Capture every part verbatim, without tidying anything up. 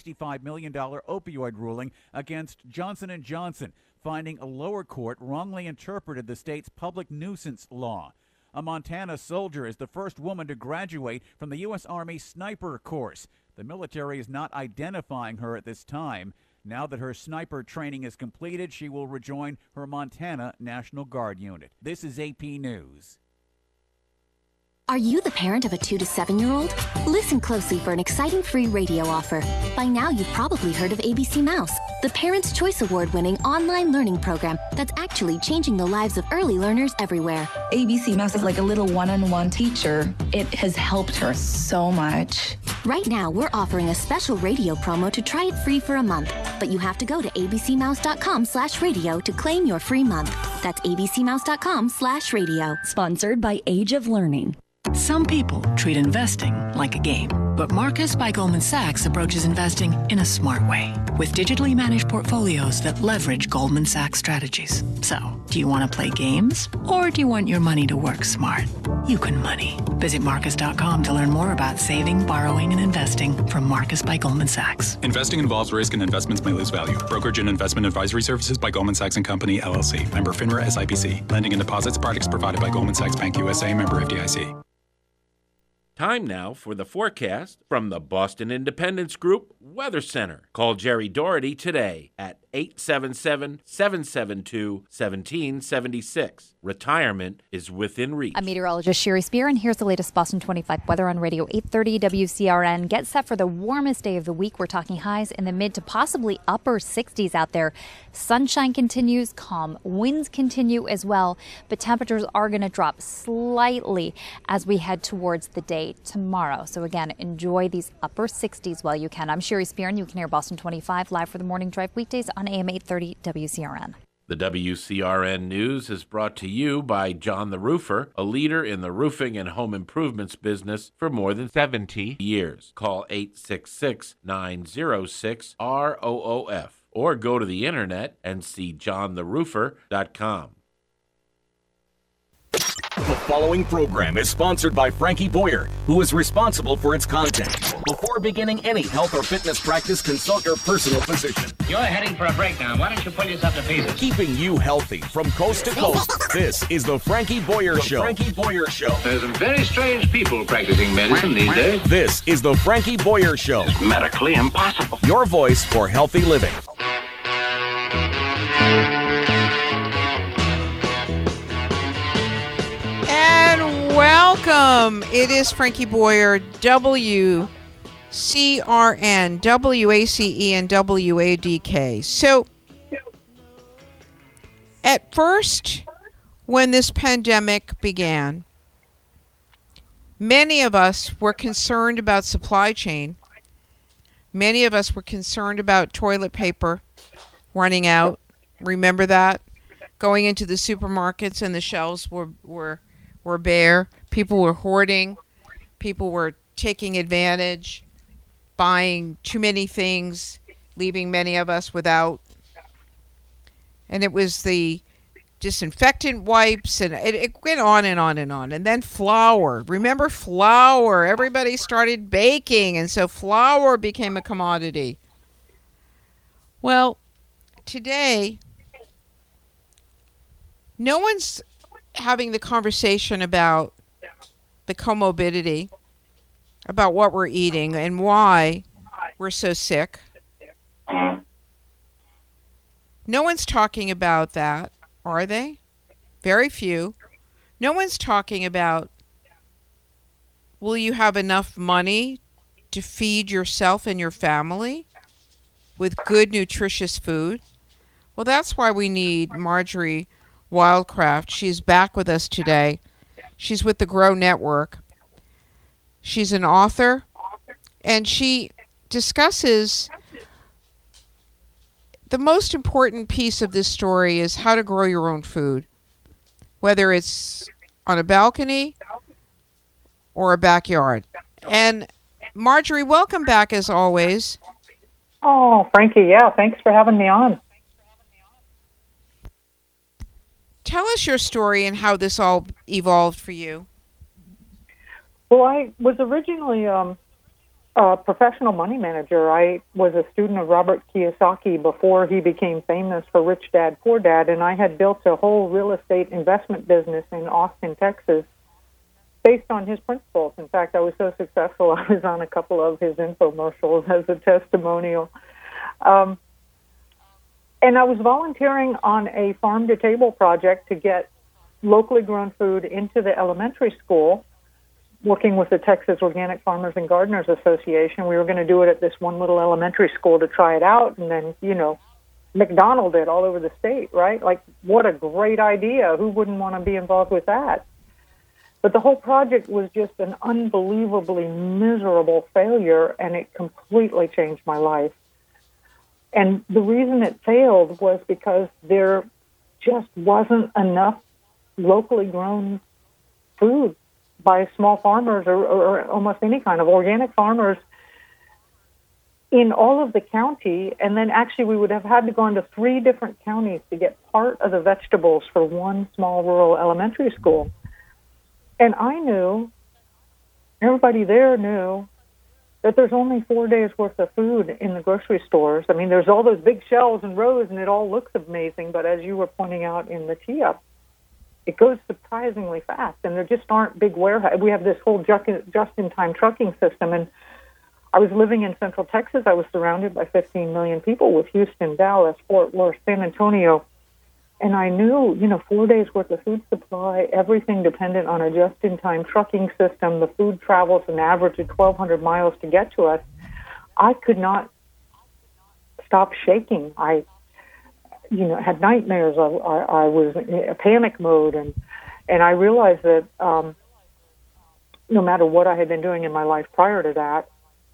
sixty-five million dollars opioid ruling against Johnson and Johnson, finding a lower court wrongly interpreted the state's public nuisance law. A Montana soldier is the first woman to graduate from the U S Army sniper course. The military is not identifying her at this time. Now that her sniper training is completed, she will rejoin her Montana National Guard unit. This is A P News. Are you the parent of a two to seven-year-old? Listen closely for an exciting free radio offer. By now, you've probably heard of A B C Mouse, the Parents' Choice Award-winning online learning program that's actually changing the lives of early learners everywhere. A B C Mouse is like a little one-on-one teacher. It has helped her so much. Right now, we're offering a special radio promo to try it free for a month, but you have to go to abcmouse.com slash radio to claim your free month. That's abcmouse.com slash radio. Sponsored by Age of Learning. Some people treat investing like a game, but Marcus by Goldman Sachs approaches investing in a smart way with digitally managed portfolios that leverage Goldman Sachs strategies. So, do you want to play games or do you want your money to work smart? You can money. Visit Marcus dot com to learn more about saving, borrowing, and investing from Marcus by Goldman Sachs. Investing involves risk and investments may lose value. Brokerage and investment advisory services by Goldman Sachs and Company, L L C. Member FINRA S I P C. Lending and deposits products provided by Goldman Sachs Bank U S A. Member F D I C. Time now for the forecast from the Boston Independence Group Weather Center. Call Jerry Doherty today at eight seven seven, seven seven two, one seven seven six. Retirement is within reach. I'm meteorologist Sherry Spear, and here's the latest Boston twenty-five weather on Radio eight thirty W C R N. Get set for the warmest day of the week. We're talking highs in the mid to possibly upper sixties out there. Sunshine continues, calm winds continue as well, but temperatures are going to drop slightly as we head towards the day tomorrow. So again, enjoy these upper sixties while you can. I'm Sherry Spear, and you can hear Boston twenty-five live for the morning drive weekdays on A M eight thirty W C R N. The W C R N News is brought to you by John the Roofer, a leader in the roofing and home improvements business for more than seventy years. Call eight six six, nine zero six, R O O F or go to the internet and see john the roofer dot com. The following program is sponsored by Frankie Boyer, who is responsible for its content. Before beginning any health or fitness practice, consult your personal physician. You're heading for a breakdown. Why don't you pull yourself to pieces? Keeping you healthy from coast to coast. This is the Frankie Boyer the Show. Frankie Boyer Show. There's some very strange people practicing medicine these days. This is the Frankie Boyer Show. It's medically impossible. Your voice for healthy living. Welcome. It is Frankie Boyer, W C R N, W A C E, and W A D K. So, at first, when this pandemic began, many of us were concerned about supply chain. Many of us were concerned about toilet paper running out. Remember that? Going into the supermarkets and the shelves were were were bare. People were hoarding. People were taking advantage, buying too many things, leaving many of us without. And it was the disinfectant wipes, and it, it went on and on and on. And then flour. Remember flour? Everybody started baking, and so flour became a commodity. Well, today, no one's having the conversation about the comorbidity, about what we're eating and why we're so sick. No one's talking about that, are they? Very few. No one's talking about, will you have enough money to feed yourself and your family with good, nutritious food? Well, that's why we need Marjorie Wildcraft. She's back with us today. She's with the Grow Network. She's an author, and she discusses the most important piece of this story is how to grow your own food, whether it's on a balcony or a backyard. And Marjorie, welcome back as always. Oh, Frankie, yeah, thanks for having me on. Tell us your story and how this all evolved for you. Well, I was originally um, a professional money manager. I was a student of Robert Kiyosaki before he became famous for Rich Dad, Poor Dad, and I had built a whole real estate investment business in Austin, Texas, based on his principles. In fact, I was so successful, I was on a couple of his infomercials as a testimonial. Um, and I was volunteering on a farm-to-table project to get locally grown food into the elementary school, working with the Texas Organic Farmers and Gardeners Association. We were going to do it at this one little elementary school to try it out, and then, you know, McDonald did all over the state, right? Like, what a great idea. Who wouldn't want to be involved with that? But the whole project was just an unbelievably miserable failure, and it completely changed my life. And the reason it failed was because there just wasn't enough locally grown food by small farmers or, or, or almost any kind of organic farmers in all of the county. And then actually we would have had to go into three different counties to get part of the vegetables for one small rural elementary school. And I knew, everybody there knew, that there's only four days worth of food in the grocery stores. I mean, there's all those big shelves and rows, and it all looks amazing. But as you were pointing out in the tee-up, it goes surprisingly fast, and there just aren't big warehouses. We have this whole just-in-time trucking system, and I was living in Central Texas. I was surrounded by fifteen million people with Houston, Dallas, Fort Worth, San Antonio, and I knew, you know, four days worth of food supply, everything dependent on a just-in-time trucking system. The food travels an average of twelve hundred miles to get to us. I could not stop shaking. I you know, had nightmares. I, I, I was in a panic mode, and and I realized that um, no matter what I had been doing in my life prior to that,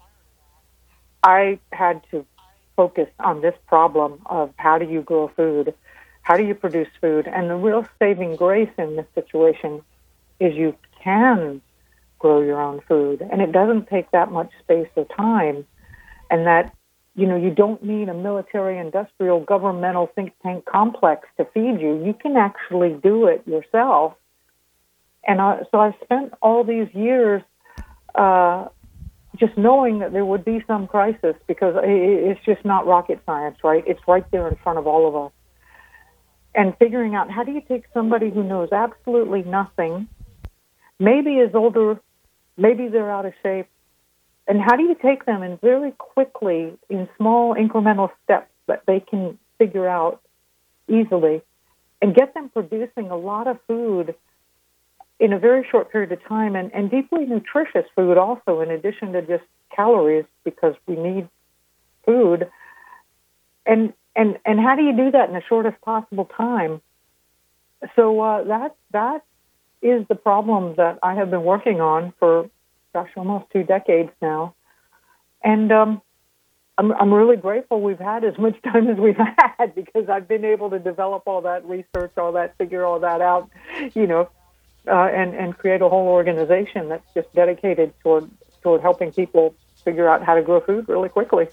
I had to focus on this problem of how do you grow food, how do you produce food, and the real saving grace in this situation is you can grow your own food, and it doesn't take that much space or time, and that you know, you don't need a military, industrial, governmental think tank complex to feed you. You can actually do it yourself. And I, so I spent all these years uh, just knowing that there would be some crisis, because it's just not rocket science, right? It's right there in front of all of us. And figuring out, how do you take somebody who knows absolutely nothing, maybe is older, maybe they're out of shape, and how do you take them and very quickly, in small incremental steps that they can figure out easily, and get them producing a lot of food in a very short period of time, and, and deeply nutritious food also, in addition to just calories, because we need food. And and and how do you do that in the shortest possible time? So uh, that that is the problem that I have been working on for, gosh, almost two decades now. And um, I'm, I'm really grateful we've had as much time as we've had, because I've been able to develop all that research, all that, figure all that out, you know, uh, and, and create a whole organization that's just dedicated toward, toward helping people figure out how to grow food really quickly.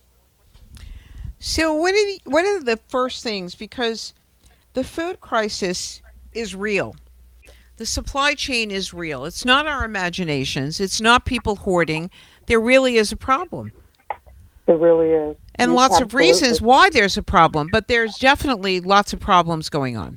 So what are, the, what are the first things, because the food crisis is real. The supply chain is real. It's not our imaginations. It's not people hoarding. There really is a problem. There really is. And Yes, lots of absolutely. reasons why there's a problem, but there's definitely lots of problems going on.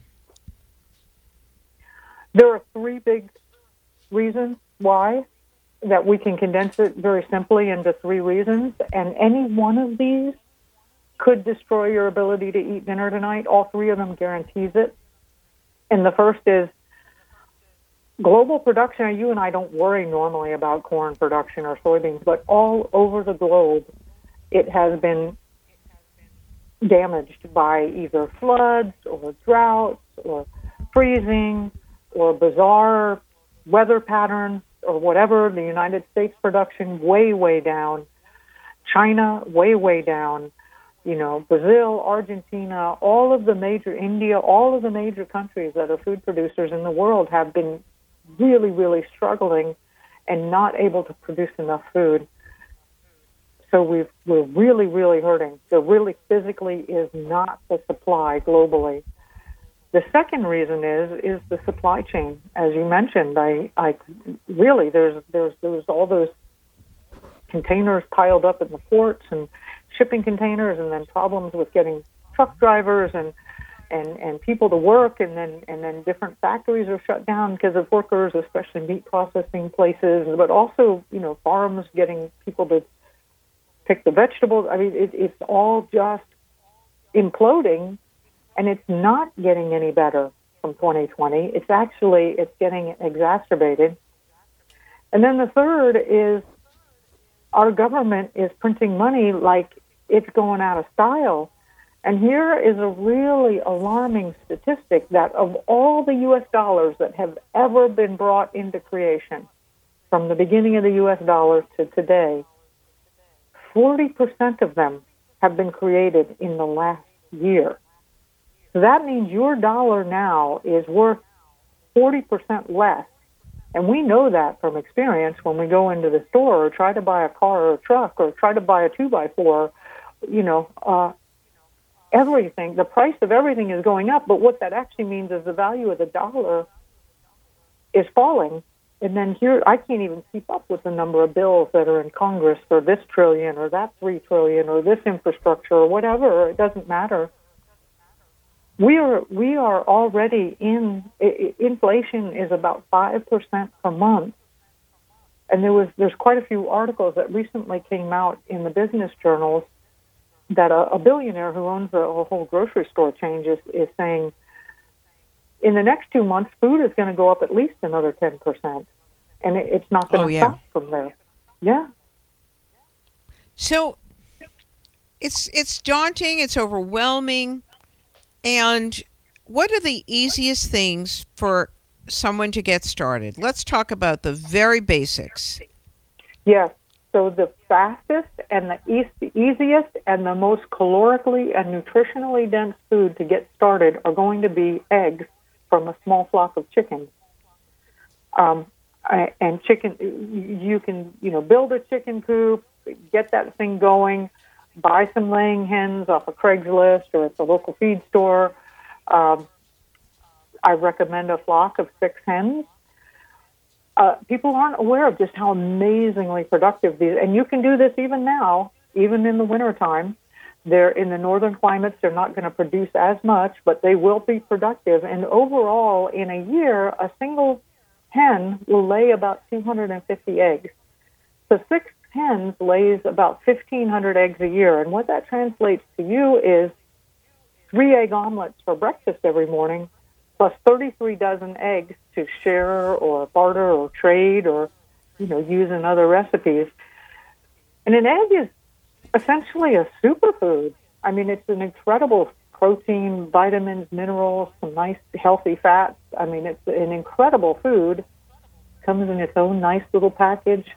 There are three big reasons why, that we can condense it very simply into three reasons, and any one of these could destroy your ability to eat dinner tonight. All three of them guarantees it. And the first is global production. You and I don't worry normally about corn production or soybeans, but all over the globe, it has been damaged by either floods or droughts or freezing or bizarre weather patterns or whatever. The United States production way, way down. China way, way down. You know, Brazil, Argentina, all of the major, India, all of the major countries that are food producers in the world have been really, really struggling and not able to produce enough food. So we've, we're really, really hurting. So really physically is not the supply globally. The second reason is is the supply chain. As you mentioned, I, I really, there's, there's, there's all those containers piled up in the ports and shipping containers, and then problems with getting truck drivers and and and people to work, and then and then different factories are shut down because of workers, especially meat processing places, but also, you know, farms getting people to pick the vegetables. I mean, it, it's all just imploding, and it's not getting any better from twenty twenty. It's actually, it's getting exacerbated. And then the third is our government is printing money like it's going out of style. And here is a really alarming statistic that of all the U S dollars that have ever been brought into creation, from the beginning of the U S dollar to today, forty percent of them have been created in the last year. So that means your dollar now is worth forty percent less. And we know that from experience when we go into the store or try to buy a car or a truck or try to buy a two by four, you know, uh, everything, the price of everything is going up, but what that actually means is the value of the dollar is falling. And then here, I can't even keep up with the number of bills that are in Congress for this trillion or that three trillion or this infrastructure or whatever. It doesn't matter. We are we are already in, inflation is about five percent per month. And there was there's quite a few articles that recently came out in the business journals that a, a billionaire who owns a, a whole grocery store chain is, is saying in the next two months, food is going to go up at least another ten percent. And it, it's not going to oh, yeah. stop from there. Yeah. So it's it's daunting, it's overwhelming. And what are the easiest things for someone to get started? Let's talk about the very basics. Yes. So the fastest and the e- easiest and the most calorically and nutritionally dense food to get started are going to be eggs from a small flock of chickens. Um, and chicken, you can, you know, build a chicken coop, get that thing going, buy some laying hens off of Craigslist or at the local feed store. Um, I recommend a flock of six hens. Uh, people aren't aware of just how amazingly productive these, and you can do this even now, even in the wintertime. They're in the northern climates, they're not going to produce as much, but they will be productive. And overall, in a year, a single hen will lay about two hundred fifty eggs. So six hens lays about fifteen hundred eggs a year. And what that translates to you is three egg omelets for breakfast every morning, plus thirty-three dozen eggs to share or barter or trade or, you know, use in other recipes. And an egg is essentially a superfood. I mean, it's an incredible protein, vitamins, minerals, some nice healthy fats. I mean, it's an incredible food. Comes in its own nice little package.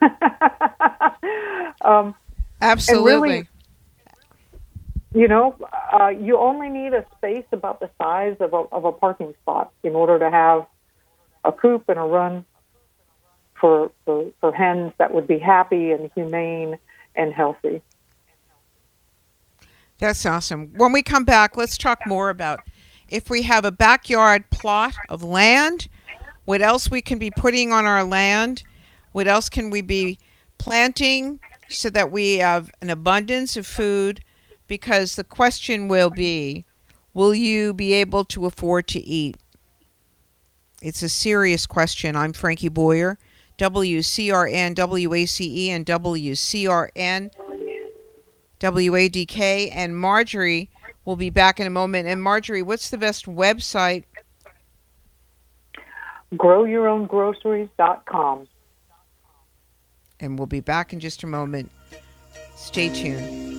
um, Absolutely. Really, you know, uh, you only need a space about the size of a, of a parking spot in order to have a coop and a run for, for, for hens that would be happy and humane and healthy. That's awesome. When we come back, let's talk more about if we have a backyard plot of land, what else we can be putting on our land, what else can we be planting so that we have an abundance of food, because the question will be, will you be able to afford to eat? It's a serious question. I'm Frankie Boyer, W C R N, W A C E, and W C R N, W A D K, and Marjorie will be back in a moment. And Marjorie, what's the best website? grow your own groceries dot com. And we'll be back in just a moment. Stay tuned.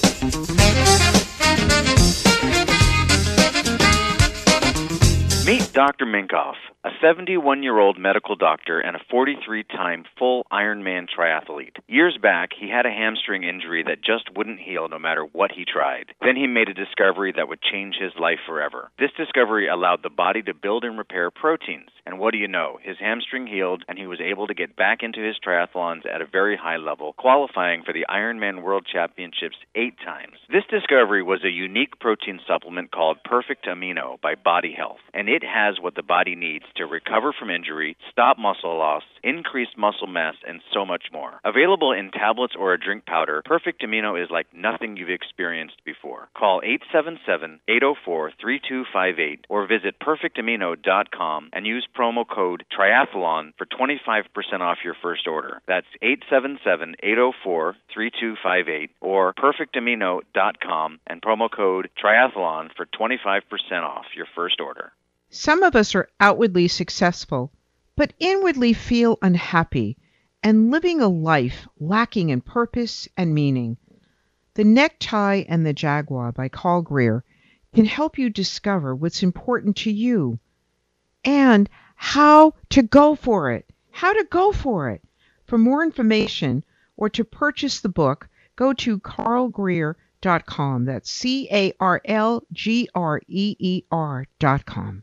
Meet Doctor Minkoff, a seventy-one-year-old medical doctor and a forty-three-time full Ironman triathlete. Years back, he had a hamstring injury that just wouldn't heal no matter what he tried. Then he made a discovery that would change his life forever. This discovery allowed the body to build and repair proteins. And what do you know? His hamstring healed, and he was able to get back into his triathlons at a very high level, qualifying for the Ironman World Championships eight times. This discovery was a unique protein supplement called Perfect Amino by Body Health, and it has what the body needs to recover from injury, stop muscle loss, increase muscle mass, and so much more. Available in tablets or a drink powder, Perfect Amino is like nothing you've experienced before. Call eight seven seven, eight zero four, three two five eight or visit perfect amino dot com and use promo code Triathlon for twenty-five percent off your first order. That's eight seven seven, eight zero four, three two five eight or perfect amino dot com and promo code Triathlon for twenty-five percent off your first order. Some of us are outwardly successful, but inwardly feel unhappy and living a life lacking in purpose and meaning. The Necktie and the Jaguar by Carl Greer can help you discover what's important to you and how to go for it. How to go for it. For more information or to purchase the book, go to carl greer dot com. That's C A R L G R E E R dot com.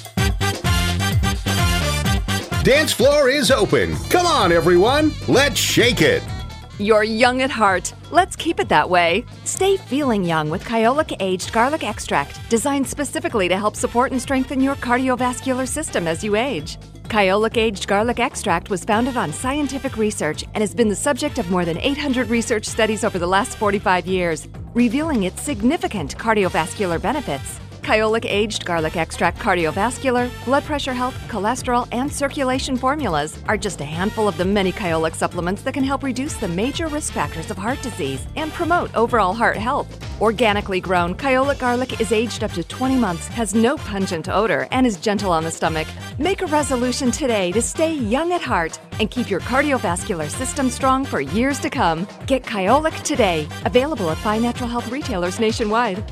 Dance floor is open. Come on, everyone. Let's shake it. You're young at heart. Let's keep it that way. Stay feeling young with Kyolic Aged Garlic Extract, designed specifically to help support and strengthen your cardiovascular system as you age. Kyolic Aged Garlic Extract was founded on scientific research and has been the subject of more than eight hundred research studies over the last forty-five years, revealing its significant cardiovascular benefits. Kyolic Aged Garlic Extract cardiovascular, blood pressure health, cholesterol, and circulation formulas are just a handful of the many Kyolic supplements that can help reduce the major risk factors of heart disease and promote overall heart health. Organically grown, Kyolic garlic is aged up to twenty months, has no pungent odor, and is gentle on the stomach. Make a resolution today to stay young at heart and keep your cardiovascular system strong for years to come. Get Kyolic today. Available at fine natural health retailers nationwide.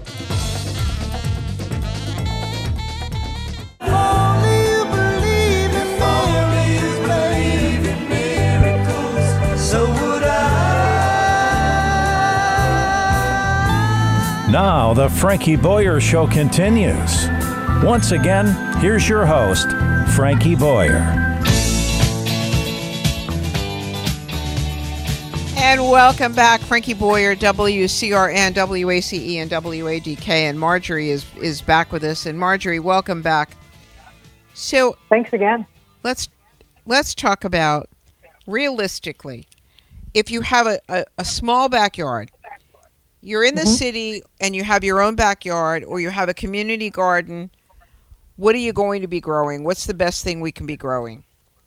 Now the Frankie Boyer Show continues. Once again, here's your host, Frankie Boyer. And welcome back, Frankie Boyer, W C R N, W A C E, and W A D K. And Marjorie is, is back with us. And Marjorie, welcome back. So thanks again. Let's let's talk about realistically, if you have a, a, a small backyard, you're in the mm-hmm. city and you have your own backyard or you have a community garden, what are you going to be growing? What's the best thing we can be growing?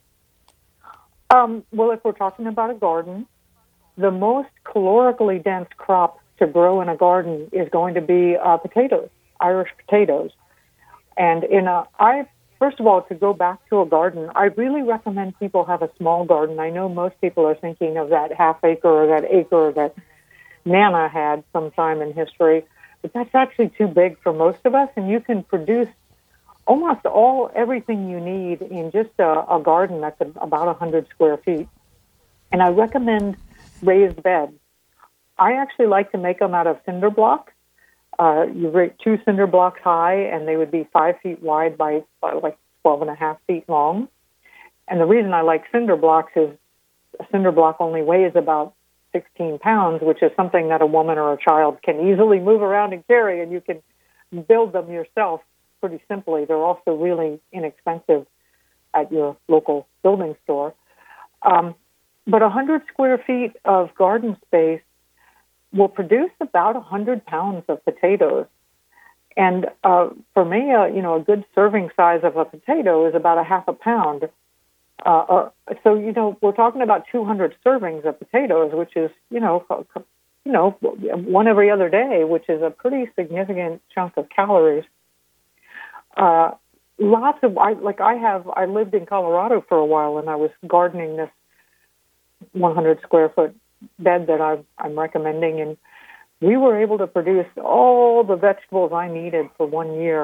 Um, well, if we're talking about a garden, the most calorically dense crop to grow in a garden is going to be uh, potatoes, Irish potatoes. And in a, I, first of all, to go back to a garden, I really recommend people have a small garden. I know most people are thinking of that half acre or that acre that Nana had sometime in history, but that's actually too big for most of us, and you can produce almost all everything you need in just a, a garden that's a, about one hundred square feet. And I recommend raised beds. I actually like to make them out of cinder blocks. Uh, you rake two cinder blocks high, and they would be five feet wide by, by like twelve and a half feet long. And the reason I like cinder blocks is a cinder block only weighs about sixteen pounds, which is something that a woman or a child can easily move around and carry, and you can build them yourself pretty simply. They're also really inexpensive at your local building store. Um, but one hundred square feet of garden space will produce about one hundred pounds of potatoes. And uh, for me, uh, you know, a good serving size of a potato is about a half a pound. Uh, or, so, you know, we're talking about two hundred servings of potatoes, which is, you know, you know, one every other day, which is a pretty significant chunk of calories. Uh, lots of, I, like I have, I lived in Colorado for a while, and I was gardening this one hundred square foot bed that I'm, I'm recommending, and we were able to produce all the vegetables I needed for one year.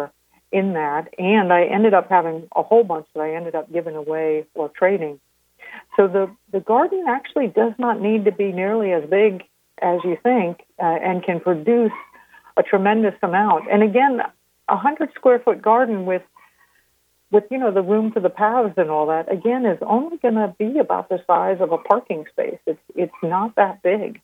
in that, and I ended up having a whole bunch that I ended up giving away or trading. So the, the garden actually does not need to be nearly as big as you think, uh, and can produce a tremendous amount. And again, a hundred square foot garden with, with you know, the room for the paths and all that, again, is only going to be about the size of a parking space. It's it's not that big.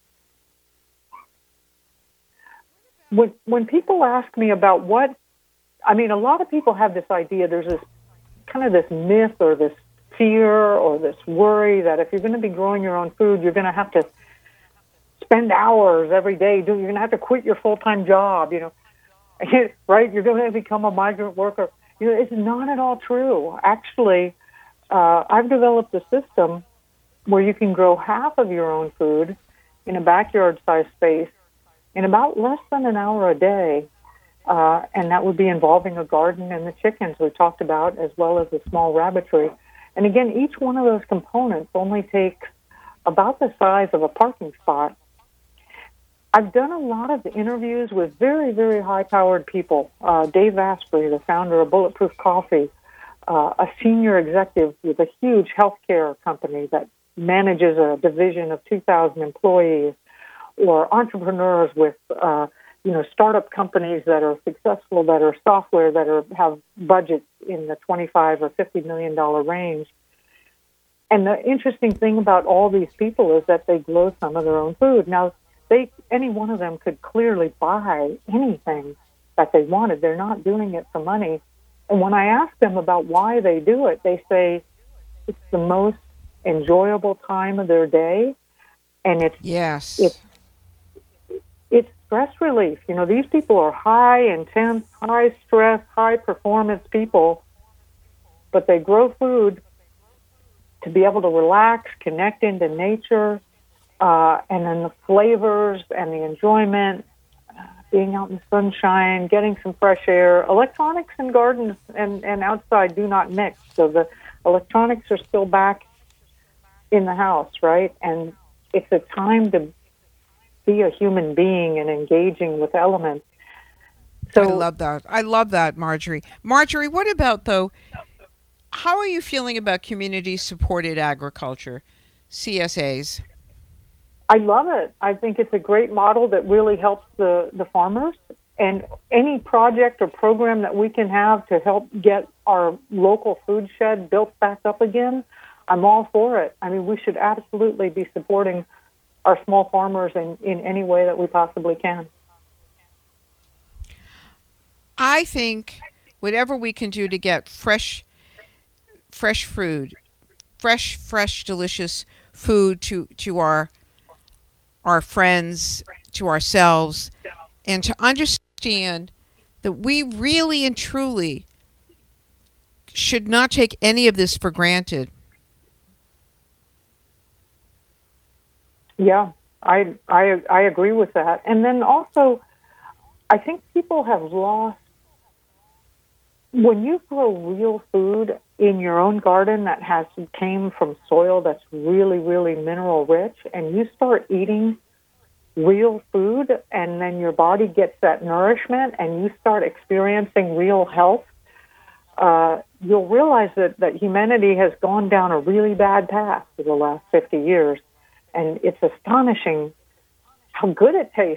When when people ask me about what, I mean, a lot of people have this idea. There's this kind of this myth or this fear or this worry that if you're going to be growing your own food, you're going to have to spend hours every day doing. You're going to have to quit your full-time job, you know, right? You're going to become a migrant worker. You know, it's not at all true. Actually, uh, I've developed a system where you can grow half of your own food in a backyard-sized space in about less than an hour a day, uh, and that would be involving a garden and the chickens we talked about, as well as a small rabbitry. And again, each one of those components only takes about the size of a parking spot. I've done a lot of interviews with very, very high-powered people. Uh, Dave Asprey, the founder of Bulletproof Coffee, uh, a senior executive with a huge healthcare company that manages a division of two thousand employees, or entrepreneurs with, uh, you know, startup companies that are successful, that are software, that are have budgets in the twenty-five or fifty million dollar range. And the interesting thing about all these people is that they grow some of their own food. Now, they any one of them could clearly buy anything that they wanted. They're not doing it for money. And when I ask them about why they do it, they say it's the most enjoyable time of their day, and it's yes, it's it's stress relief. You know, these people are high intense, high stress, high performance people, but they grow food to be able to relax, connect into nature, uh, and then the flavors and the enjoyment, uh, being out in the sunshine, getting some fresh air. Electronics and gardens and, and outside do not mix, so the electronics are still back in the house, right? And it's a time to be a human being and engaging with elements. So I love that. I love that, Marjorie. Marjorie, what about, though, how are you feeling about community-supported agriculture, C S As? I love it. I think it's a great model that really helps the, the farmers. And any project or program that we can have to help get our local food shed built back up again, I'm all for it. I mean, we should absolutely be supporting our small farmers in, in any way that we possibly can. I think whatever we can do to get fresh fresh food, fresh, fresh, delicious food to, to our our friends, to ourselves, and to understand that we really and truly should not take any of this for granted. Yeah, I, I, I agree with that. And then also, I think people have lost, when you grow real food in your own garden that has came from soil that's really, really mineral rich, and you start eating real food, and then your body gets that nourishment, and you start experiencing real health, uh, you'll realize that, that humanity has gone down a really bad path for the last fifty years, and it's astonishing how good it tastes.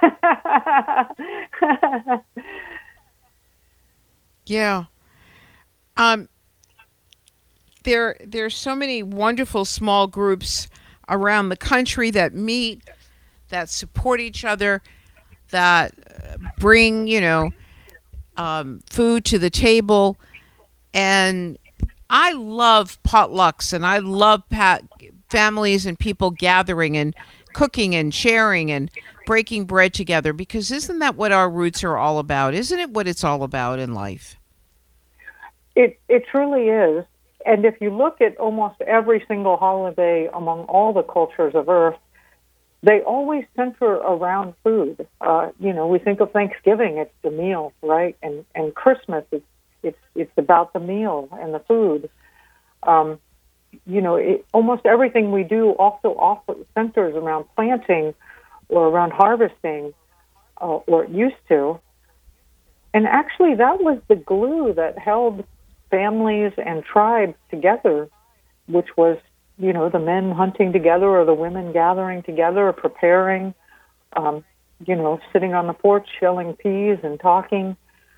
Yeah. Um, there, there's so many wonderful small groups around the country that meet, that support each other, that bring, you know, um, food to the table. And I love potlucks, and I love pat- families and people gathering and cooking and sharing and breaking bread together, because isn't that what our roots are all about? Isn't it what it's all about in life? It it truly is. And if you look at almost every single holiday among all the cultures of Earth, they always center around food. Uh, you know, we think of Thanksgiving, it's the meal, right? And and Christmas, it's it's it's about the meal and the food. Um, you know, it, almost everything we do also offer, centers around planting or around harvesting, uh, or it used to. And actually, that was the glue that held families and tribes together, which was, you know, the men hunting together or the women gathering together or preparing, um, you know, sitting on the porch shelling peas and talking.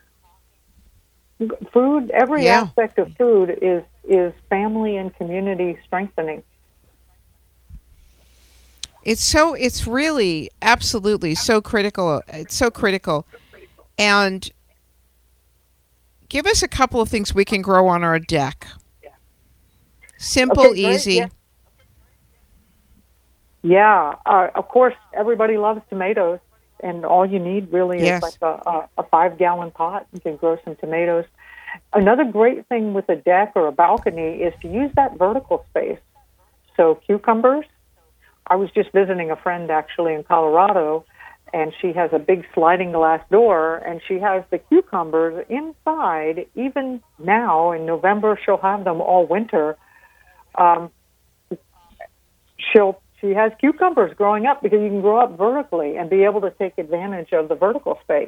Food, every Yeah. aspect of food is, is family and community strengthening. It's so, it's really absolutely so critical. It's so critical. And give us a couple of things we can grow on our deck. Simple, Okay, great, easy. yeah. Yeah, uh, of course, everybody loves tomatoes, and all you need really Yes. is like a, a, a five-gallon pot. You can grow some tomatoes. Another great thing with a deck or a balcony is to use that vertical space. So cucumbers. I was just visiting a friend actually in Colorado, and she has a big sliding glass door, and she has the cucumbers inside. Even now in November, she'll have them all winter. Um, she'll She has cucumbers growing up because you can grow up vertically and be able to take advantage of the vertical space.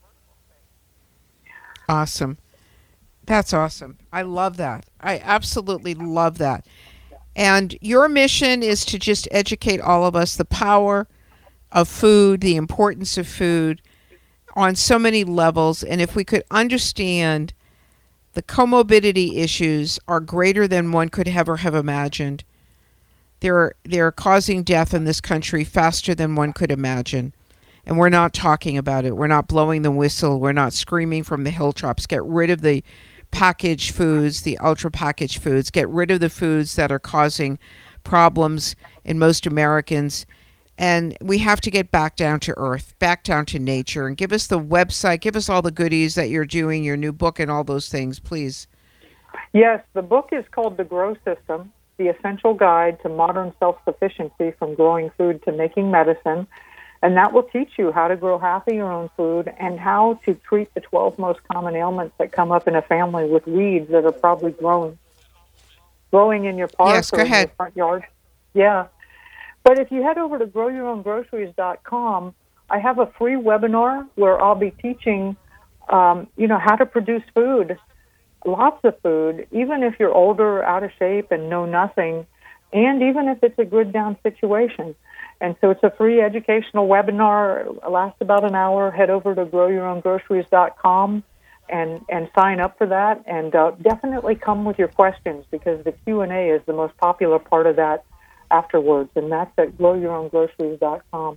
Awesome. That's awesome. I love that. I absolutely love that. And your mission is to just educate all of us the power of food, the importance of food on so many levels. And if we could understand the comorbidity issues are greater than one could ever have imagined. They're, they're causing death in this country faster than one could imagine. And we're not talking about it. We're not blowing the whistle. We're not screaming from the hilltops. Get rid of the packaged foods, the ultra packaged foods. Get rid of the foods that are causing problems in most Americans. And we have to get back down to earth, back down to nature. And give us the website. Give us all the goodies that you're doing, your new book and all those things, please. Yes, the book is called The Grow System, The Essential Guide to Modern Self-Sufficiency from Growing Food to Making Medicine. And that will teach you how to grow half of your own food and how to treat the twelve most common ailments that come up in a family with weeds that are probably grown, growing in your park Yes, or go in ahead. your front yard. Yeah. But if you head over to grow your own groceries dot com, I have a free webinar where I'll be teaching, um, you know, how to produce food, lots of food, even if you're older, out of shape, and know nothing, and even if it's a good down situation. And so it's a free educational webinar. It lasts about an hour. Head over to grow your own groceries dot com and, and sign up for that. And uh, definitely come with your questions because the Q and A is the most popular part of that afterwards. And that's at grow your own groceries dot com.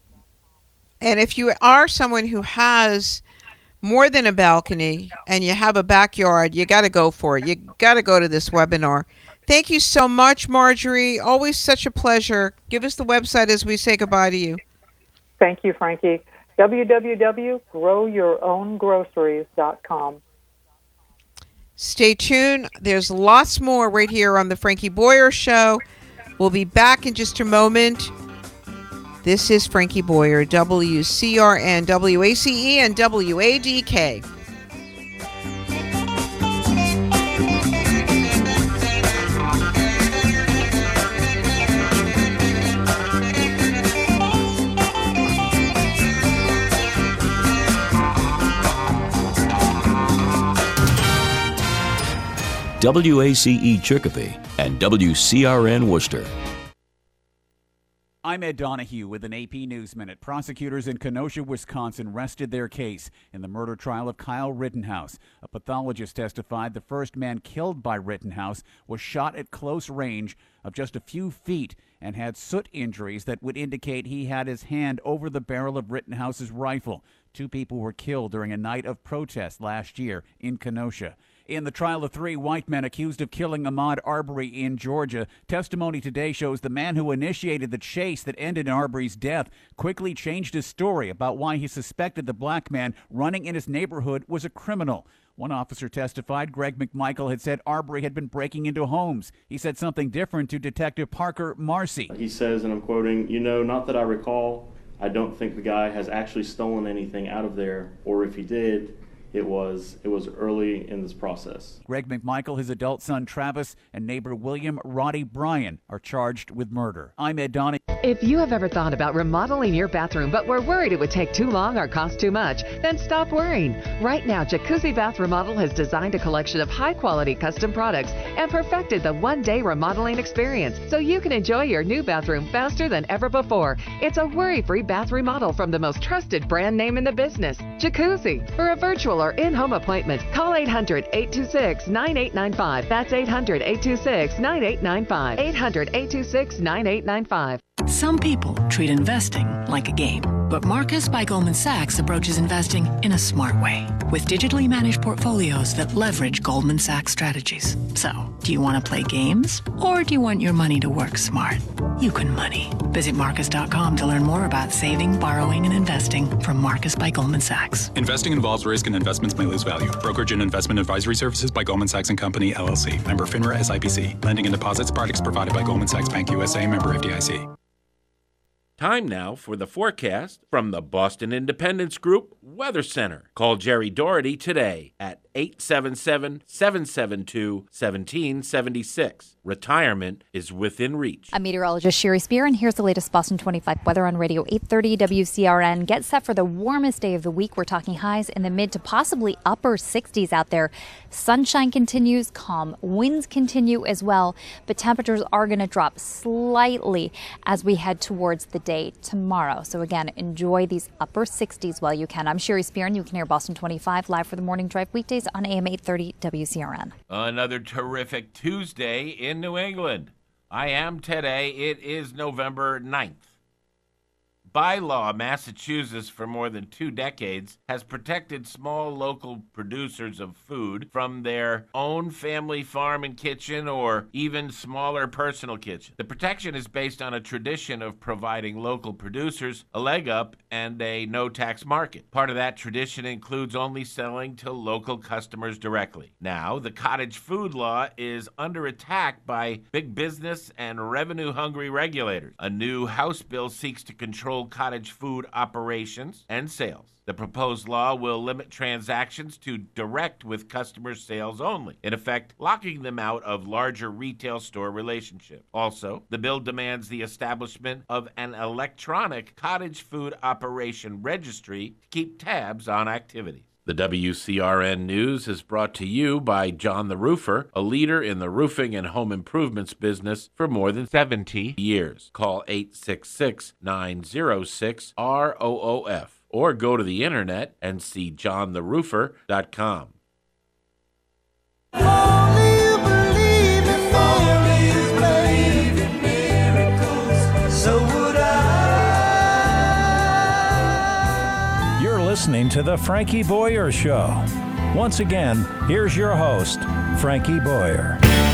And if you are someone who has more than a balcony and you have a backyard, you got to go for it. You got to go to this webinar. Thank you so much, Marjorie. Always such a pleasure. Give us the website as we say goodbye to you. Thank you, Frankie. w w w dot grow your own groceries dot com. Stay tuned. There's lots more right here on the Frankie Boyer Show. We'll be back in just a moment. This is Frankie Boyer, W C R N, W A C E, and W A D K. W A C E Chicopee and W C R N Worcester. I'm Ed Donahue with an A P News Minute. Prosecutors in Kenosha, Wisconsin rested their case in the murder trial of Kyle Rittenhouse. A pathologist testified the first man killed by Rittenhouse was shot at close range of just a few feet and had soot injuries that would indicate he had his hand over the barrel of Rittenhouse's rifle. Two people were killed during a night of protest last year in Kenosha. In the trial of three white men accused of killing Ahmaud Arbery in Georgia, testimony today shows the man who initiated the chase that ended in Arbery's death quickly changed his story about why he suspected the black man running in his neighborhood was a criminal. One officer testified Greg McMichael had said Arbery had been breaking into homes. He said something different to Detective Parker Marcy. He says, and I'm quoting, "You know, not that I recall, I don't think the guy has actually stolen anything out of there, or if he did, it was it was early in this process. Greg McMichael, his adult son Travis, and neighbor William Roddy Bryan are charged with murder. I'm Ed Donnie. If you have ever thought about remodeling your bathroom but were worried it would take too long or cost too much, then stop worrying. Right now, Jacuzzi Bath Remodel has designed a collection of high-quality custom products and perfected the one-day remodeling experience so you can enjoy your new bathroom faster than ever before. It's a worry-free bath remodel from the most trusted brand name in the business, Jacuzzi. For a virtual or in-home appointment, call eight hundred, eight two six, nine eight nine five. That's eight hundred, eight two six, nine eight nine five. eight hundred, eight two six, nine eight nine five. Some people treat investing like a game, but Marcus by Goldman Sachs approaches investing in a smart way with digitally managed portfolios that leverage Goldman Sachs strategies. So, do you want to play games or do you want your money to work smart? You can money. Visit Marcus dot com to learn more about saving, borrowing, and investing from Marcus by Goldman Sachs. Investing involves risk and investments may lose value. Brokerage and investment advisory services by Goldman Sachs and Company, L L C. Member FINRA S I P C. Lending and deposits products provided by Goldman Sachs Bank U S A. Member F D I C. Time now for the forecast from the Boston Independence Group Weather Center. Call Jerry Doherty today at eight seven seven, seven seven two, one seven seven six. Retirement is within reach. I'm meteorologist Sherry Spear, and here's the latest Boston twenty-five weather on Radio eight thirty W C R N. Get set for the warmest day of the week. We're talking highs in the mid to possibly upper sixties out there. Sunshine continues, calm winds continue as well, but temperatures are going to drop slightly as we head towards the day tomorrow. So again, enjoy these upper sixties while you can. I'm Sherry Spear, and you can hear Boston twenty-five live for the morning drive weekdays on A M eight thirty W C R N. Another terrific Tuesday in New England. I am today. It is November ninth. By law, Massachusetts, for more than two decades, has protected small local producers of food from their own family farm and kitchen or even smaller personal kitchen. The protection is based on a tradition of providing local producers a leg up and a no-tax market. Part of that tradition includes only selling to local customers directly. Now, the cottage food law is under attack by big business and revenue-hungry regulators. A new House bill seeks to control cottage food operations and sales. The proposed law will limit transactions to direct with customer sales only, in effect locking them out of larger retail store relationships. Also, the bill demands the establishment of an electronic cottage food operation registry to keep tabs on activities. The W C R N News is brought to you by John the Roofer, a leader in the roofing and home improvements business for more than seventy years. Call eight six six, nine zero six, R O O F or go to the internet and see john the roofer dot com. Listening to The Frankie Boyer Show. Once again, here's your host, Frankie Boyer.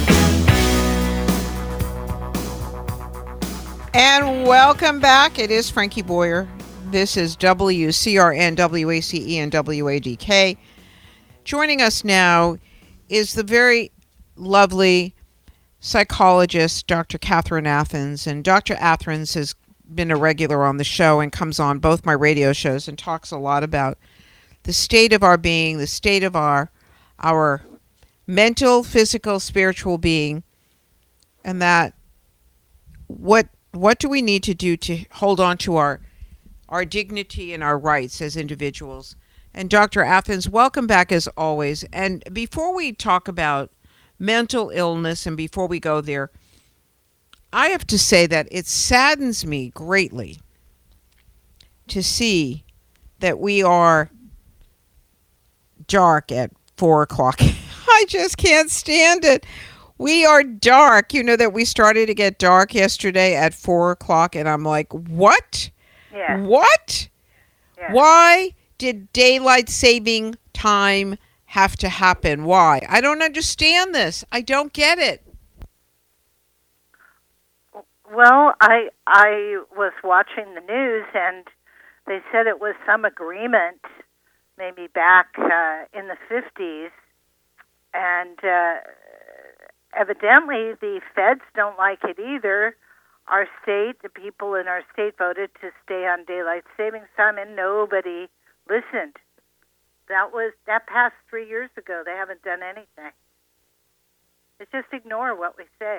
And welcome back. It is Frankie Boyer. This is W C R N, W A C E, and W A D K. Joining us now is the very lovely psychologist, Doctor Catherine Athans. And Doctor Athans has been a regular on the show and comes on both my radio shows and talks a lot about the state of our being, the state of our our mental, physical, spiritual being, and that what what do we need to do to hold on to our our dignity and our rights as individuals. And Doctor Athans, welcome back as always. And before we talk about mental illness and before we go there, I have to say that it saddens me greatly to see that we are dark at four o'clock. I just can't stand it. We are dark. You know that we started to get dark yesterday at four o'clock, and I'm like, what? Yeah. What? Yeah. Why did daylight saving time have to happen? Why? I don't understand this. I don't get it. Well, I I was watching the news, and they said it was some agreement, maybe back uh, in the fifties, and uh, evidently the feds don't like it either. Our state, the people in our state voted to stay on daylight savings time, and nobody listened. That was that passed three years ago. They haven't done anything. They just ignore what we say.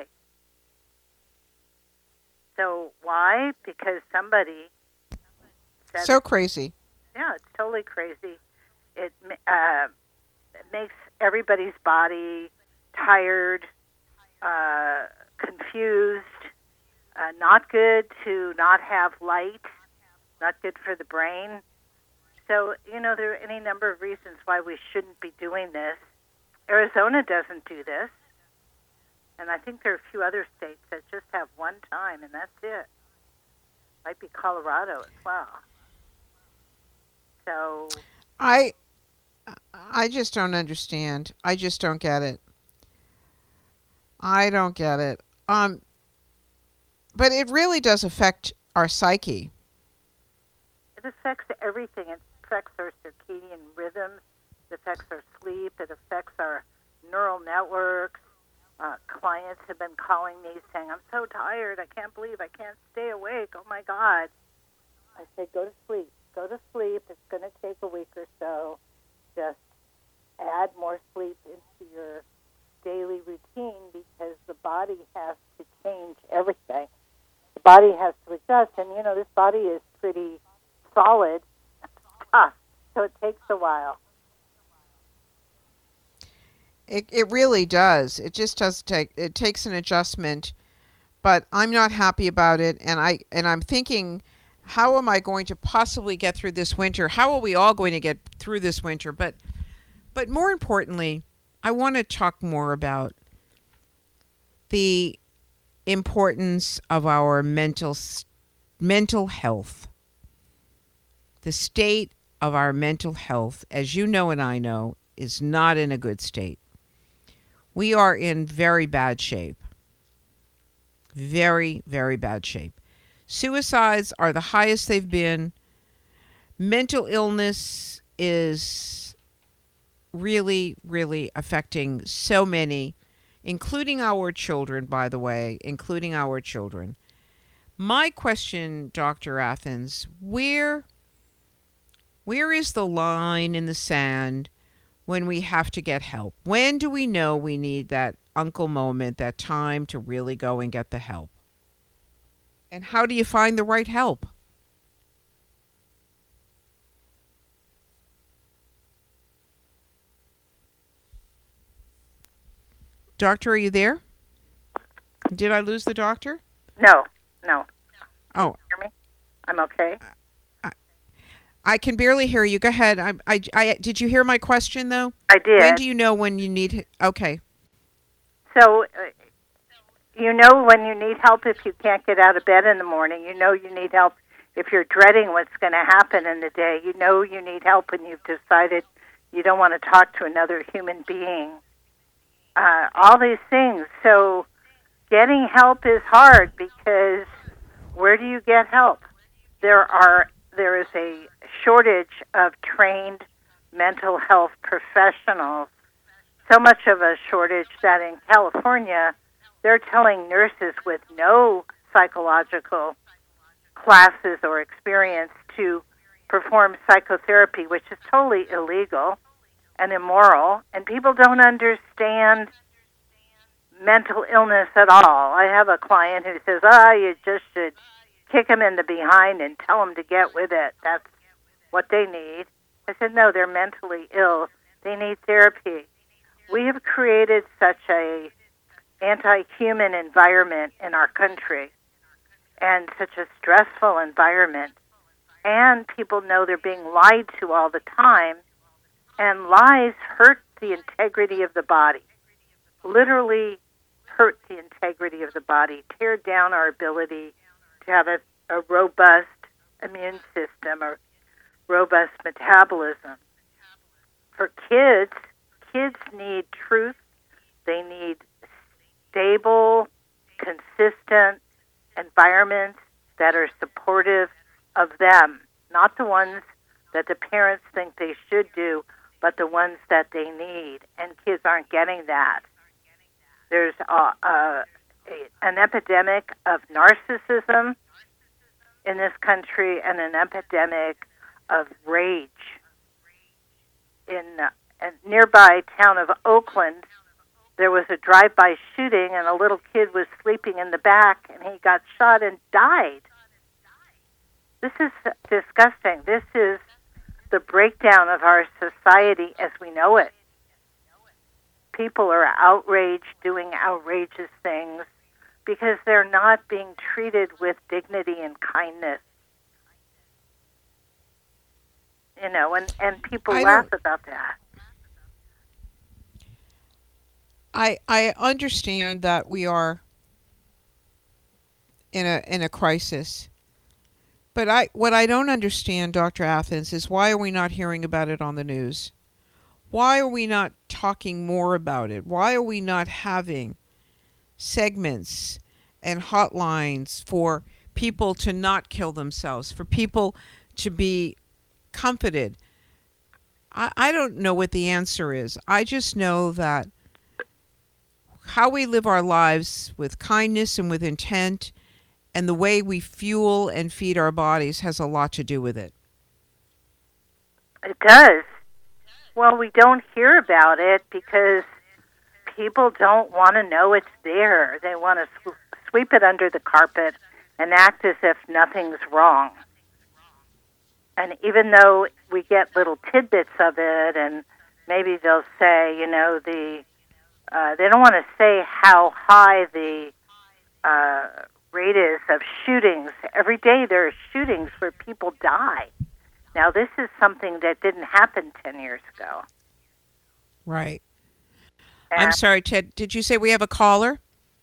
So why? Because somebody said So crazy. Yeah, it's totally crazy. It, uh, it makes everybody's body tired, uh, confused, uh, not good to not have light, not good for the brain. So, you know, there are any number of reasons why we shouldn't be doing this. Arizona doesn't do this. And I think there are a few other states that just have one time, and that's it. Might be Colorado as well. So I I just don't understand. I just don't get it. I don't get it. Um but it really does affect our psyche. It affects everything. It affects our circadian rhythms. It affects our sleep. It affects our neural networks. Uh, clients have been calling me saying, I'm so tired. I can't believe I can't stay awake. Oh, my God. I say, go to sleep. Go to sleep. It's going to take a week or so. Just add more sleep into your daily routine because the body has to change everything. The body has to adjust. And, you know, this body is pretty solid, tough, so it takes a while. It it really does. It just does take it takes an adjustment, but I'm not happy about it, and I and I'm thinking, how am I going to possibly get through this winter? How are we all going to get through this winter? But but more importantly, I want to talk more about the importance of our mental mental health. The state of our mental health, as you know and I know, is not in a good state. We are in very bad shape. Very, very bad shape. Suicides are the highest they've been. Mental illness is really, really affecting so many, including our children, by the way, including our children. My question, Doctor Athens, where, where is the line in the sand when we have to get help? When do we know we need that uncle moment, that time to really go and get the help? And how do you find the right help? Doctor, are you there? Did I lose the doctor? No, no. Oh. Hear me? I'm okay. I can barely hear you. Go ahead. I, I, I, did you hear my question, though? I did. When do you know when you need... Okay. So, uh, you know when you need help if you can't get out of bed in the morning. You know you need help if you're dreading what's going to happen in the day. You know you need help when you've decided you don't want to talk to another human being. Uh, all these things. So, getting help is hard because where do you get help? There are... There is a shortage of trained mental health professionals, so much of a shortage that in California, they're telling nurses with no psychological classes or experience to perform psychotherapy, which is totally illegal and immoral, and people don't understand mental illness at all. I have a client who says, ah, you just should kick them in the behind and tell them to get with it. That's what they need. I said, no, they're mentally ill. They need therapy. We have created such a anti-human environment in our country and such a stressful environment. And people know they're being lied to all the time. And lies hurt the integrity of the body, literally hurt the integrity of the body, tear down our ability to have a, a robust immune system or robust metabolism. For kids, kids need truth. They need stable, consistent environments that are supportive of them, not the ones that the parents think they should do, but the ones that they need. And kids aren't getting that. There's a, a an epidemic of narcissism in this country and an epidemic of rage. nearby town of Oakland, there was a drive-by shooting, and a little kid was sleeping in the back, and he got shot and died. This is disgusting. This is the breakdown of our society as we know it. People are outraged, doing outrageous things, because they're not being treated with dignity and kindness. You know, and, and people I laugh don't- about that. I I understand that we are in a in a crisis. But I what I don't understand, Doctor Athens, is why are we not hearing about it on the news? Why are we not talking more about it? Why are we not having segments and hotlines for people to not kill themselves, for people to be comforted? I, I don't know what the answer is. I just know that how we live our lives with kindness and with intent and the way we fuel and feed our bodies has a lot to do with it. It does. Well, we don't hear about it because people don't want to know it's there. They want to sw- sweep it under the carpet and act as if nothing's wrong. And even though we get little tidbits of it, and maybe they'll say, you know, the uh, they don't want to say how high the uh, rate is of shootings. Every day there are shootings where people die. Now, this is something that didn't happen ten years ago. Right. And I'm sorry, Ted. Did you say we have a caller?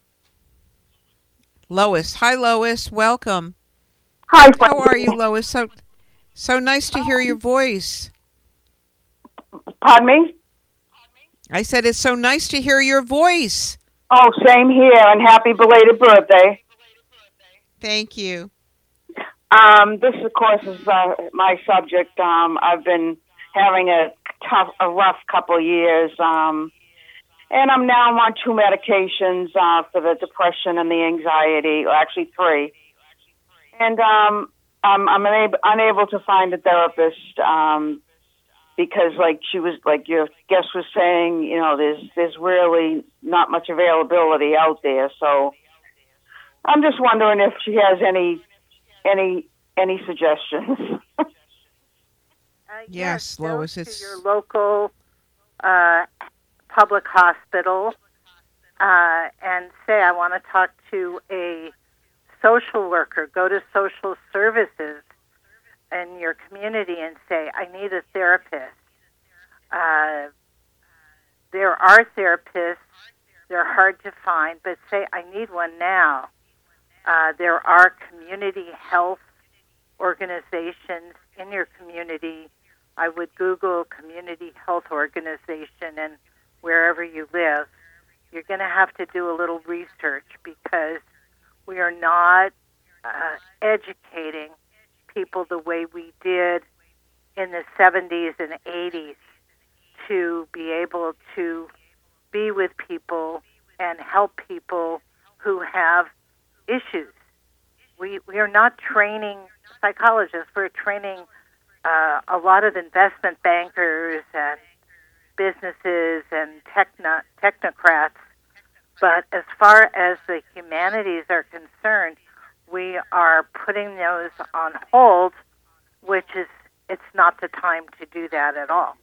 Lois. Hi, Lois. Welcome. Hi. How are you, Lois? So, so nice to hear your voice. Pardon me? I said it's so nice to hear your voice. Oh, same here, and happy belated birthday. Thank you. Um, this, of course, is uh, my subject. Um, I've been having a tough, a rough couple of years, um, and I'm now on two medications uh, for the depression and the anxiety, or actually three. And um, I'm, I'm unable, unable to find a therapist um, because, like she was, like your guest was saying, you know, there's there's really not much availability out there. So I'm just wondering if she has any. Any any suggestions? uh, Yes, go Lois, to it's- your local uh, public hospital uh, and say, I want to talk to a social worker. Go to social services in your community and say, I need a therapist. Uh, there are therapists. They're hard to find, but say, I need one now. Uh, there are community health organizations in your community. I would Google community health organization, and wherever you live, you're going to have to do a little research because we are not uh, educating people the way we did in the seventies and eighties to be able to be with people and help people who have issues. We we are not training psychologists. We're training uh, a lot of investment bankers and businesses and techno, technocrats. But as far as the humanities are concerned, we are putting those on hold, which is it's not the time to do that at all.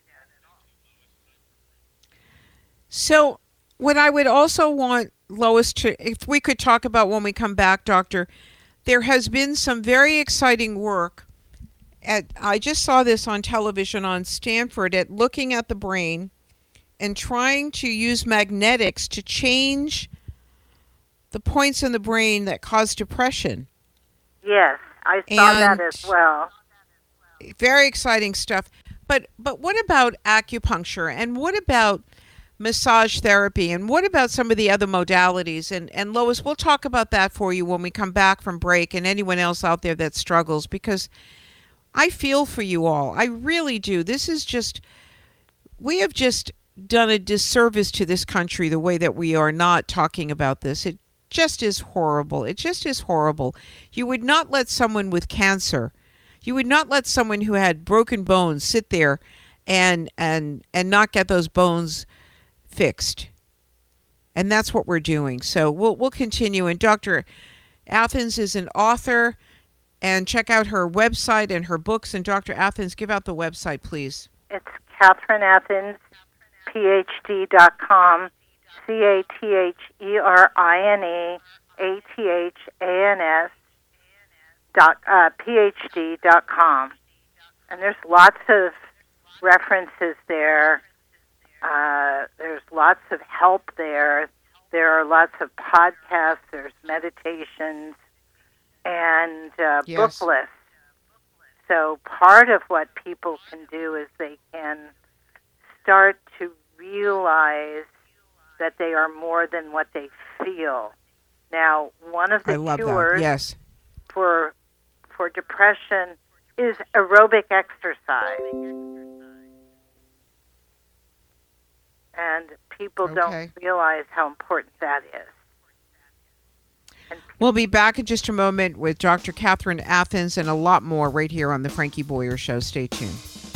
So what I would also want Lois to, if we could talk about when we come back, Doctor, there has been some very exciting work at, I just saw this on television on Stanford, at looking at the brain and trying to use magnetics to change the points in the brain that cause depression. Yes, I saw And- that as well. Very exciting stuff. But but what about acupuncture, and what about massage therapy, and what about some of the other modalities? And and Lois, we'll talk about that for you when we come back from break, and anyone else out there that struggles, because I feel for you all. I really do. This is just, we have just done a disservice to this country the way that we are not talking about this. It just is horrible. It just is horrible. You would not let someone with cancer, you would not let someone who had broken bones sit there and and and not get those bones fixed. And that's what we're doing. So we'll we'll continue. And Doctor Athens is an author, and check out her website and her books. And Doctor Athens, give out the website, please. It's Catherine Athens, P H D dot com, C A T H E R I N E A T H A N S dot uh, P H D dot com. And there's lots of references there. Uh, there's lots of help there. There are lots of podcasts. There's meditations and uh, Yes. book lists. So part of what people can do is they can start to realize that they are more than what they feel. Now, one of the I love cures that. Yes. for for depression is aerobic exercise. And people Okay. don't realize how important that is. We'll be back in just a moment with Doctor Catherine Athens and a lot more right here on the Frankie Boyer Show. Stay tuned.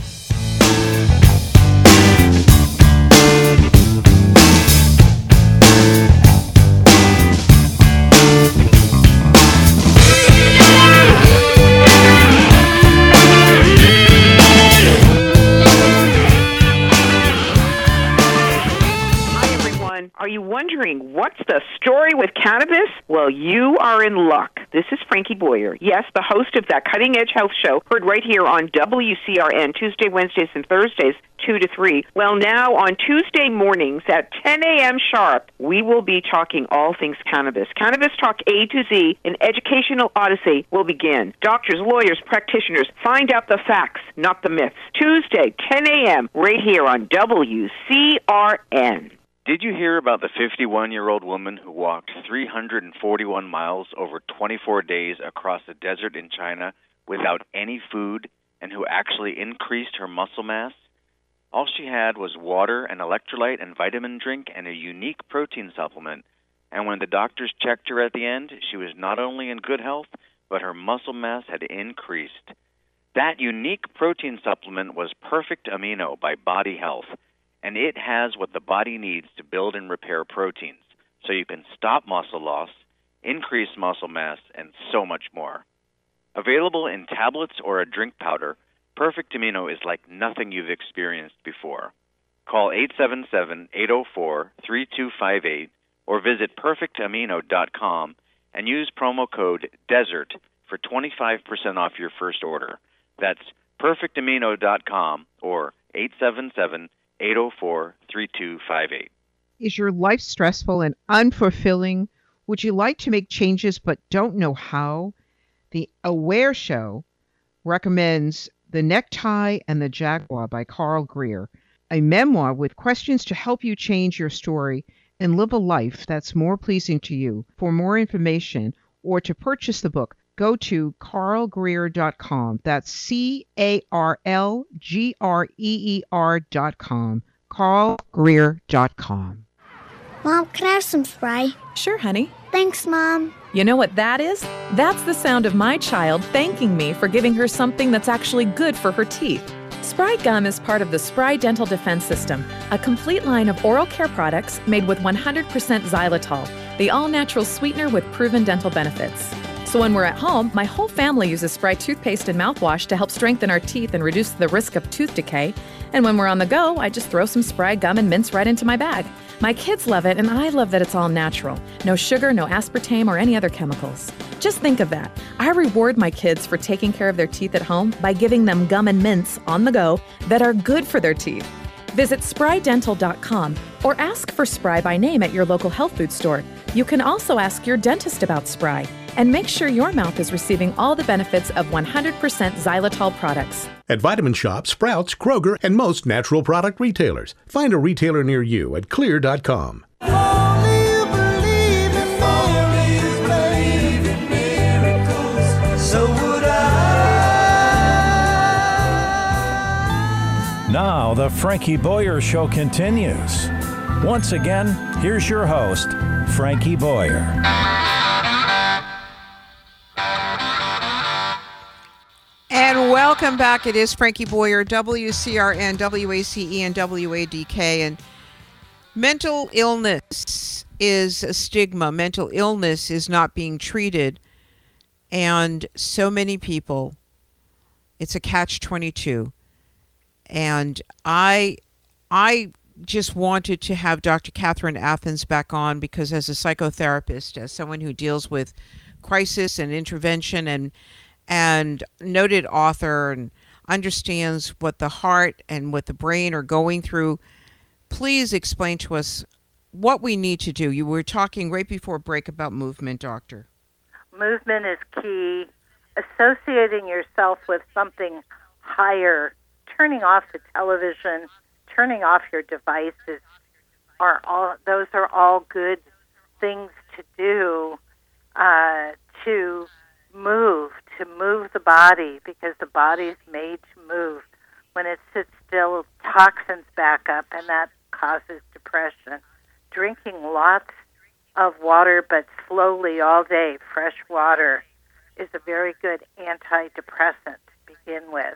Are you wondering what's the story with cannabis? Well, you are in luck. This is Frankie Boyer. Yes, the host of that Cutting Edge Health Show, heard right here on W C R N Tuesday, Wednesdays, and Thursdays, two to three. Well, now on Tuesday mornings at ten a.m. sharp, we will be talking all things cannabis. Cannabis Talk A to Z, an educational odyssey, will begin. Doctors, lawyers, practitioners, find out the facts, not the myths. Tuesday, ten a.m., right here on W C R N. Did you hear about the fifty-one-year-old woman who walked three hundred forty-one miles over twenty-four days across the desert in China without any food and who actually increased her muscle mass? All she had was water, an electrolyte and vitamin drink, and a unique protein supplement. And when the doctors checked her at the end, she was not only in good health, but her muscle mass had increased. That unique protein supplement was Perfect Amino by Body Health. And it has what the body needs to build and repair proteins, so you can stop muscle loss, increase muscle mass, and so much more. Available in tablets or a drink powder, Perfect Amino is like nothing you've experienced before. Call eight seven seven, eight zero four, three two five eight or visit perfect amino dot com and use promo code DESERT for twenty-five percent off your first order. That's perfect amino dot com or eight seven seven, eight zero four, three two five eight. Is your life stressful and unfulfilling? Would you like to make changes but don't know how? The Aware Show recommends The Necktie and the Jaguar by Carl Greer, a memoir with questions to help you change your story and live a life that's more pleasing to you. For more information or to purchase the book, go to carl greer dot com. That's C A R L G R E E R dot com. carl greer dot com. Mom, can I have some spray? Sure, honey. Thanks, Mom. You know what that is? That's the sound of my child thanking me for giving her something that's actually good for her teeth. Spry Gum is part of the Spry Dental Defense System, a complete line of oral care products made with one hundred percent xylitol, the all-natural sweetener with proven dental benefits. So when we're at home, my whole family uses Spry toothpaste and mouthwash to help strengthen our teeth and reduce the risk of tooth decay. And when we're on the go, I just throw some Spry Gum and mints right into my bag. My kids love it, and I love that it's all natural. No sugar, no aspartame, or any other chemicals. Just think of that. I reward my kids for taking care of their teeth at home by giving them gum and mints on the go that are good for their teeth. Visit spry dental dot com or ask for Spry by name at your local health food store. You can also ask your dentist about Spry and make sure your mouth is receiving all the benefits of one hundred percent xylitol products. At Vitamin Shoppe, Sprouts, Kroger, and most natural product retailers. Find a retailer near you at clear dot com. Now the Frankie Boyer Show continues. Once again, here's your host, Frankie Boyer. And welcome Welcome back. It is Frankie Boyer, W C R N, W A C E, and W A D K. And mental illness is a stigma. Mental illness is not being treated. And so many people, it's a catch twenty-two. And I, I just wanted to have Doctor Catherine Athans back on because as a psychotherapist, as someone who deals with crisis and intervention and and noted author and understands what the heart and what the brain are going through, please explain to us what we need to do. You were talking right before break about movement, doctor. Movement is key. Associating yourself with something higher, turning off the television, turning off your devices, are all those are all good things to do uh, to move, to move the body, because the body's made to move. When it sits still, toxins back up, and that causes depression. Drinking lots of water, but slowly all day, fresh water, is a very good antidepressant to begin with.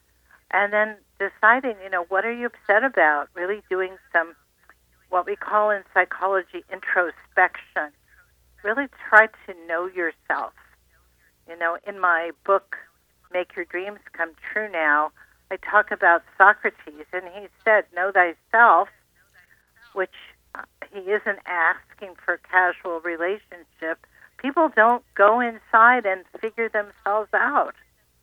And then deciding, you know, what are you upset about? Really doing some, what we call in psychology, introspection. Really try to know yourself. You know, in my book, Make Your Dreams Come True Now, I talk about Socrates, and he said, know thyself, which he isn't asking for a casual relationship. People don't go inside and figure themselves out.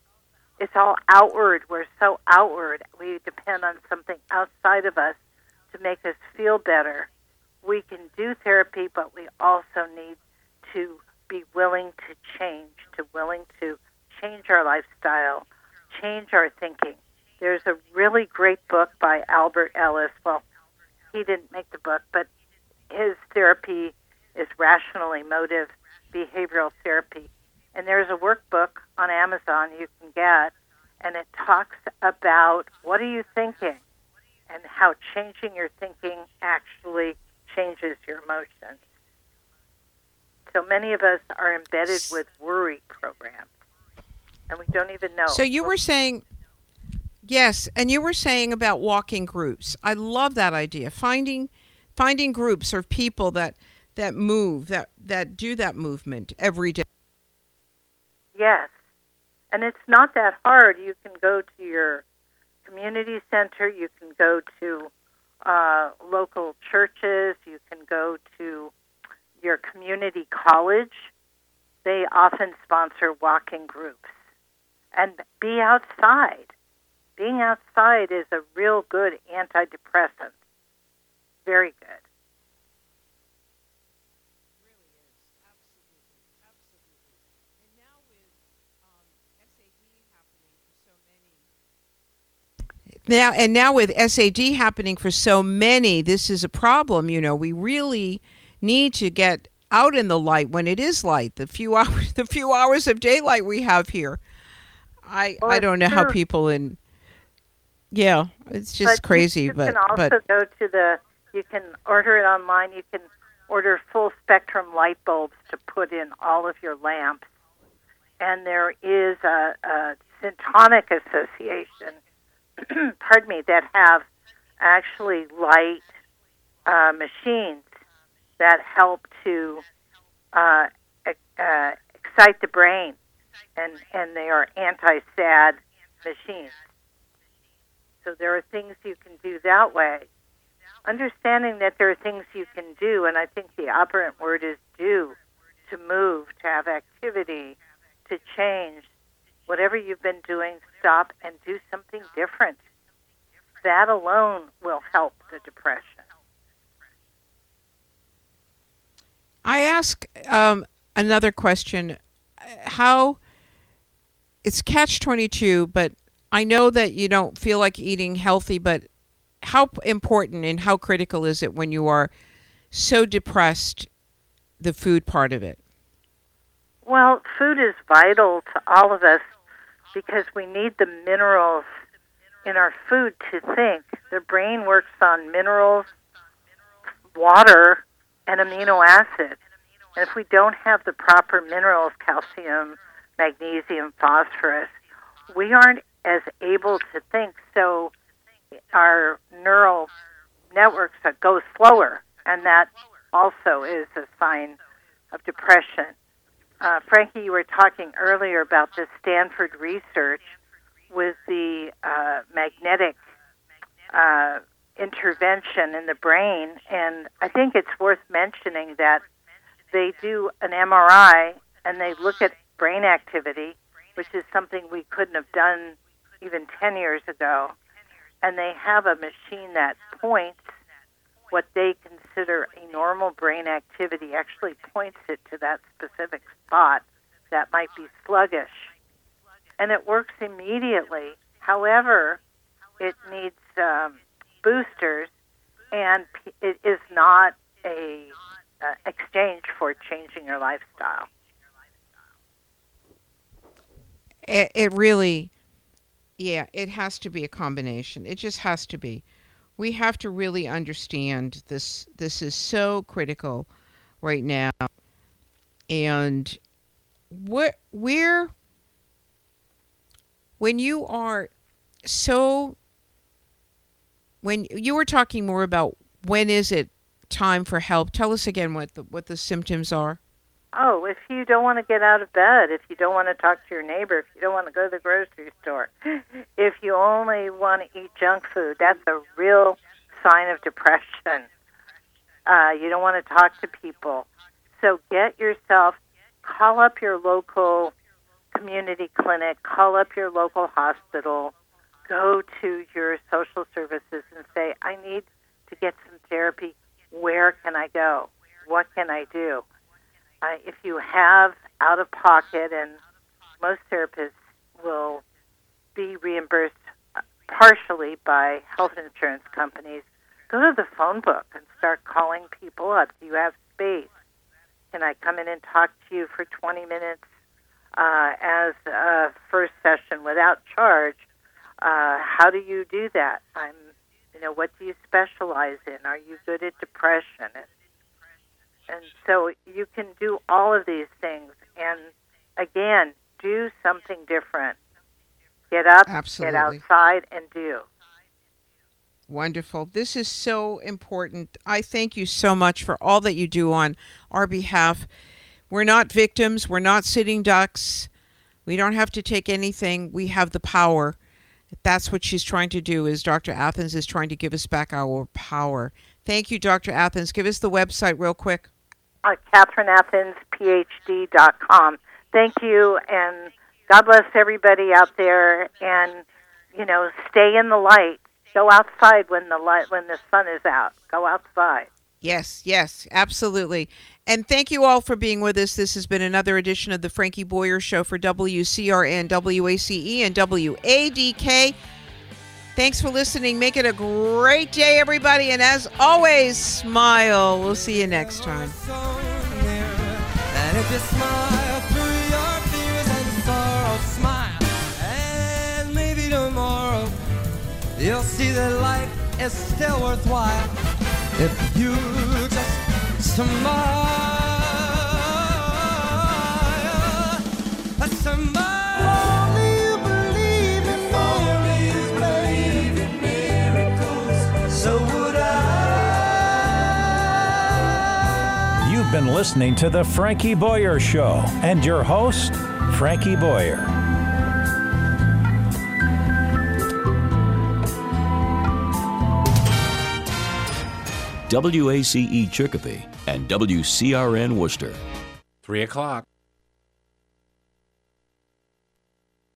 It's all outward. We're so outward. We depend on something outside of us to make us feel better. We can do therapy, but we also need to be willing to change, to willing to change our lifestyle, change our thinking. There's a really great book by Albert Ellis. Well, he didn't make the book, but his therapy is rational emotive behavioral therapy. And there's a workbook on Amazon you can get, and it talks about what are you thinking and how changing your thinking actually changes your emotions. So many of us are embedded with worry programs, and we don't even know. So you were saying, yes, and you were saying about walking groups. I love that idea. Finding finding groups or people that that move, that, that do that movement every day. Yes. And it's not that hard. You can go to your community center. You can go to uh, local churches. You can go to your community college. They often sponsor walking groups. And be outside. Being outside is a real good antidepressant. Very good. Now and now with S A D happening for so many, this is a problem. You know, we really need to get out in the light when it is light. The few hours, the few hours of daylight we have here. I well, I don't know true. how people in. Yeah, it's just but crazy. You, you but can also but go to the. You can order it online. You can order full spectrum light bulbs to put in all of your lamps, and there is a, a Syntonic Association. pardon me, that have actually light uh, machines that help to uh, uh, excite the brain, and, and they are anti-sad machines. So there are things you can do that way. Understanding that there are things you can do, and I think the operant word is do, to move, to have activity, to change. Whatever you've been doing, stop and do something different. That alone will help the depression. I ask um, another question. How, it's catch twenty-two, but I know that you don't feel like eating healthy, but how important and how critical is it when you are so depressed, the food part of it? Well, food is vital to all of us because we need the minerals in our food to think. The brain works on minerals, water, and amino acids. And if we don't have the proper minerals, calcium, magnesium, phosphorus, we aren't as able to think, so our neural networks go slower, and that also is a sign of depression. Uh, Frankie, you were talking earlier about the Stanford research with the uh, magnetic uh, intervention in the brain, and I think it's worth mentioning that they do an M R I and they look at brain activity, which is something we couldn't have done even ten years ago, and they have a machine that points what they consider a normal brain activity, actually points it to that specific spot that might be sluggish. And it works immediately. However, it needs um, boosters, and p- it is not a uh, exchange for changing your lifestyle. It, it really, yeah, it has to be a combination. It just has to be. We have to really understand this. This is so critical right now. And what, where, when you are so, when you were talking more about when is it time for help, tell us again what the, what the symptoms are. Oh, if you don't want to get out of bed, if you don't want to talk to your neighbor, if you don't want to go to the grocery store, if you only want to eat junk food, that's a real sign of depression. Uh, you don't want to talk to people. So get yourself, call up your local community clinic, call up your local hospital, go to your social services and say, I need to get some therapy. Where can I go? What can I do? Uh, if you have out-of-pocket, and most therapists will be reimbursed partially by health insurance companies, go to the phone book and start calling people up. Do you have space? Can I come in and talk to you for twenty minutes uh, as a first session without charge? Uh, how do you do that? I'm, you know, what do you specialize in? Are you good at depression? And, And so you can do all of these things. And again, do something different. Get up, Absolutely. Get outside, and do. Wonderful. This is so important. I thank you so much for all that you do on our behalf. We're not victims. We're not sitting ducks. We don't have to take anything. We have the power. That's what she's trying to do, is Doctor Athens is trying to give us back our power. Thank you, Doctor Athens. Give us the website real quick. Uh, Catherine Athens P H D dot com. Thank you, and God bless everybody out there. And, you know, stay in the light. Go outside when the light, when the sun is out. Go outside. Yes, yes, absolutely. And thank you all for being with us. This has been another edition of the Frankie Boyer Show for W C R N, W A C E, and W A D K. Thanks for listening. Make it a great day, everybody. And as always, smile. We'll see you next time. And if you smile through your fears and sorrow, smile. And maybe tomorrow you'll see that life is still worthwhile. If you just smile. Smile. You've been listening to The Frankie Boyer Show and your host, Frankie Boyer. W A C E Chicopee and W C R N Worcester. Three o'clock.